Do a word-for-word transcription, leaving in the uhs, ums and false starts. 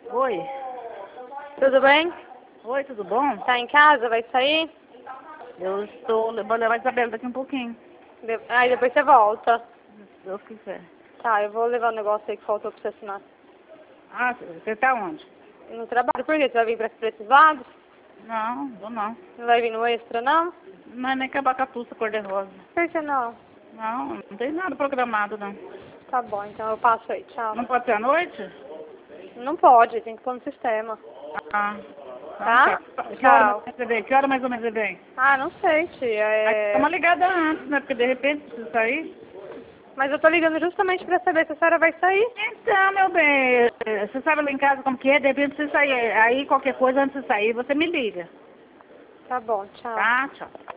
Oi. Tudo bem? Oi, tudo bom? Tá em casa? Vai sair? Eu estou... Vou levar a Isabela daqui um pouquinho. De... Aí depois você volta. Se Deus quiser. Tá, eu vou levar o negócio aí que faltou pra você assinar. Ah, você tá onde? No trabalho, por quê? Você vai vir pra, pra esses lados? Não, vou não. Não vai vir no extra, não? Não é nem cabacatuça cor-de-rosa. Por que não? Não, não tem nada programado, não. Tá bom, então eu passo aí. Tchau. Não pode ser à noite? Não pode, tem que pôr no sistema. Ah. Tá? Que hora mais Tchau. ou menos você vem? Que hora mais ou menos você vem? Ah, não sei, tia. Aí, É... dá uma ligada antes, né? Porque de repente precisa sair. Mas eu tô ligando justamente pra saber se a senhora vai sair. Então, meu bem, você sabe lá em casa como que é? De repente você sair. Aí qualquer coisa antes de sair, você me liga. Tá bom, tchau. Tá? Tchau.